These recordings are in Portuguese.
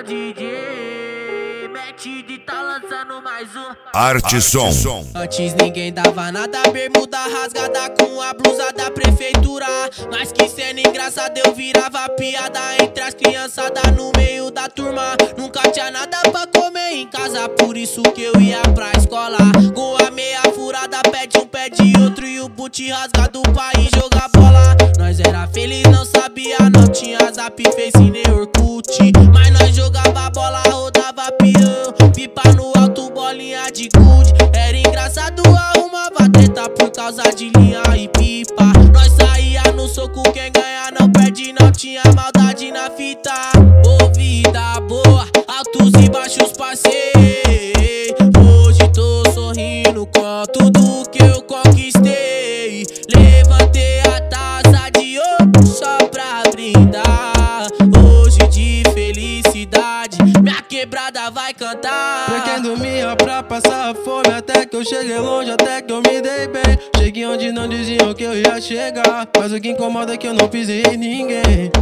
DJ Metido tá lançando mais um Artisson. Antes ninguém dava nada, bermuda rasgada com a blusa da prefeitura. Mas que cena engraçada, eu virava piada entre as criançadas no meio da turma. Nunca tinha nada pra comer em casa, por isso que eu ia pra escola. Com a meia furada, pé de um, pé de outro e o boot rasgado pra ir jogar bola. Nós era feliz, não sabia, não tinha Zap, Face nem Orkut. Mas nós jogava bola, rodava peão, pipa no alto, bolinha de gude. Era engraçado, arrumava treta por causa de linha e pipa. Nós saía no soco, quem ganha não perde, não tinha maldade na fita. Ô vida boa, altos e baixos passei. Hoje tô sorrindo com tudo que eu conquistei. Levantei a taça de ouro só pra brindar. Hoje de felicidade, minha quebrada vai cantar. Pra quem dormia pra passar fome, até que eu cheguei longe, até que eu me dei bem. Cheguei onde não diziam que eu ia chegar, mas o que incomoda é que eu não pisei em ninguém.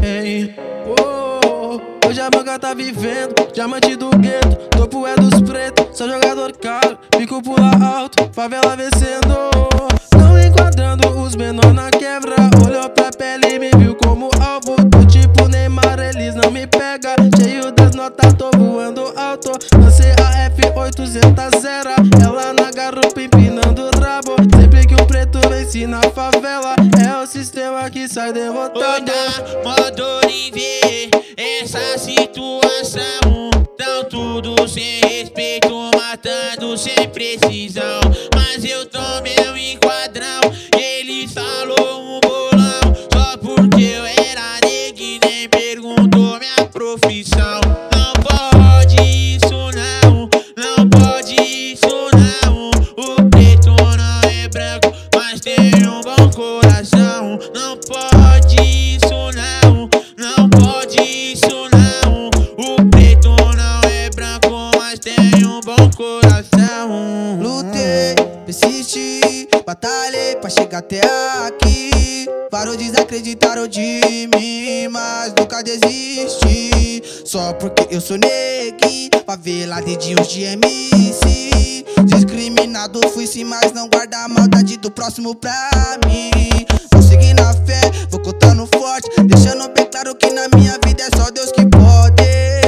Hoje a banca tá vivendo, diamante do gueto, topo é dos pretos, sou jogador caro, pico pula alto, favela vencendo. Não enquadrando os menor na quebra, olhou pra pele e me viu como alvo. Tô tipo Neymar, eles não me pegam, cheio das notas, tô voando alto. Lancei a F800, ela na garupa empinando o rabo. Sempre que um preto vence na favela, é o sistema que sai derrotado. Oi, dá modo de ver essa situação. Tão tudo sem respeito, matando sem precisão. Mas eu tomei um enquadrão, eles falou um bolão. Só porque eu era negro e nem perguntou minha profissão. Não pode isso não, não pode isso não. O preto não é branco, mas tem um bom coração. Não pode isso não, não pode isso não. O preto não é branco, mas tem um bom coração. Lutei, persisti, batalhei pra chegar até aqui. Vários desacreditaram de mim, mas nunca desisti. Só porque eu sou neguinho, favela dedinhos de MC. Discriminado fui sim, mas não guarda a maldade do próximo pra mim. Vou seguir na fé, vou contando forte, deixando bem claro que na minha vida é só Deus que pode.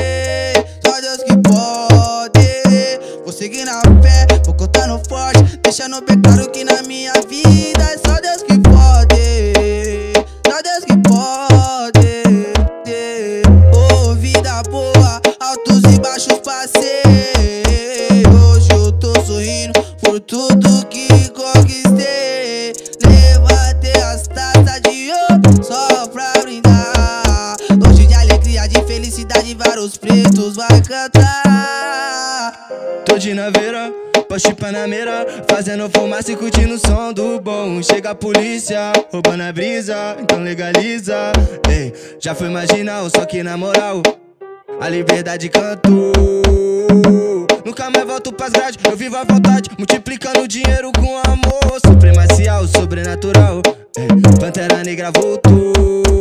Só Deus que pode. Vou seguir na fé, vou contando forte, deixando bem claro que na minha vida é só Deus que pode. Só Deus que pode. Oh, vida boa, altos e baixos passei. Hoje eu tô sorrindo por tudo que conquistei. Levantei as taças de ouro só pra brindar. Hoje de alegria, de felicidade, vários pretos vai cantar. Tô de naveira, poste panameira, fazendo fumaça e curtindo o som do bom. Chega a polícia, roubando a brisa, então legaliza. Ei, já foi marginal, só que na moral, a liberdade cantou. Nunca mais volto pras grades, eu vivo à vontade, multiplicando dinheiro com amor. Supremacial, sobrenatural, Pantera Negra voltou.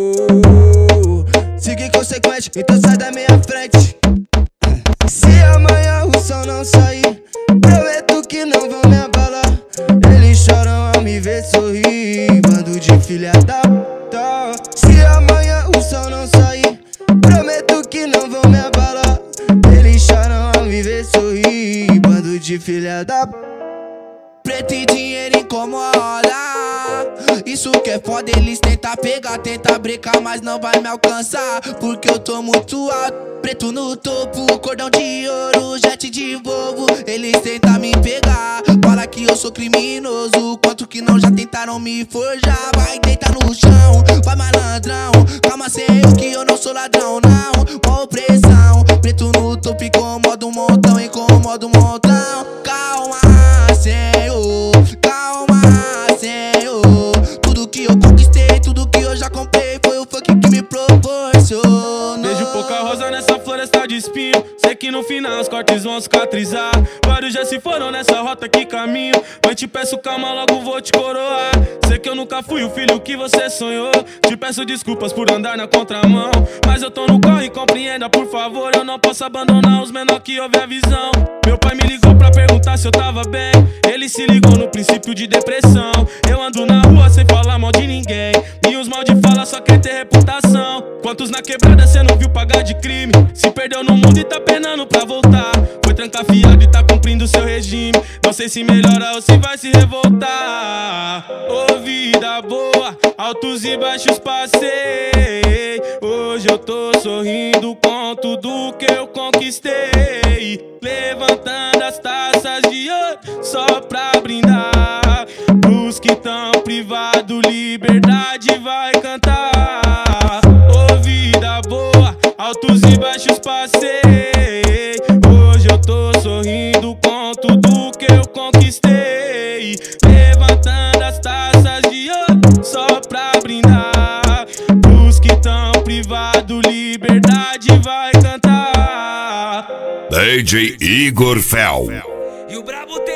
Siga consequente, então sai da minha frente. Se amanhã o sol não sair, prometo que não vão me abalar. Eles choram ao me ver sorrir, bando de filha da puta. Se amanhã o sol não sair, prometo que não vão me abalar. Eles choram ao me ver sorrir, bando de filha da puta. Preto e dinheiro incomoda, isso que é foda, eles tentam pegar, tentam brecar, mas não vai me alcançar, porque eu tô muito alto. Preto no topo, cordão de ouro, jet de Volvo, eles tentam me pegar. Fala que eu sou criminoso, quanto que não já tentaram me forjar. Vai deitar no chão, vai malandrão, calma senhor que eu não sou ladrão não. Mó opressão, preto no topo incomoda um montão, incomoda um montão. Calma senhor, calma senhor. Tudo que eu conquistei, tudo que eu já comprei, foi o funk que me proporcionou. Vejo pouca rosa nessa floresta de espinho, sei que no final os cortes vão cicatrizar. Vários já se foram nessa rota que caminho, mas te peço calma, logo vou te coroar. Sei que eu nunca fui o filho que você sonhou. Te peço desculpas por andar na contramão, mas eu tô no corre, compreenda por favor. Eu não posso abandonar os menor que houve a visão. Meu pai me ligou pra perguntar se eu tava bem. Ele se ligou no princípio de depressão. Eu ando na rua sem falar mal de ninguém, e os mal de fala só quer ter reputação. Quantos na quebrada cê não viu pagar de crime? Se perdeu no mundo e tá penando pra voltar. Foi trancafiado e tá cumprindo seu regime. Não sei se melhora ou se vai se revoltar. Ô vida boa, altos e baixos passei. Hoje eu tô sorrindo com tudo que eu conquistei, levantando as taças de ouro só pra brindar. Pros que tão privado, liberdade vai cantar. Ô vida boa, altos e baixos passei. Hoje eu tô sorrindo com tudo que eu conquistei, levantando as taças de ouro só pra brindar. Pros que tão privado, liberdade vai cantar. DJ Igor Fel. E o brabo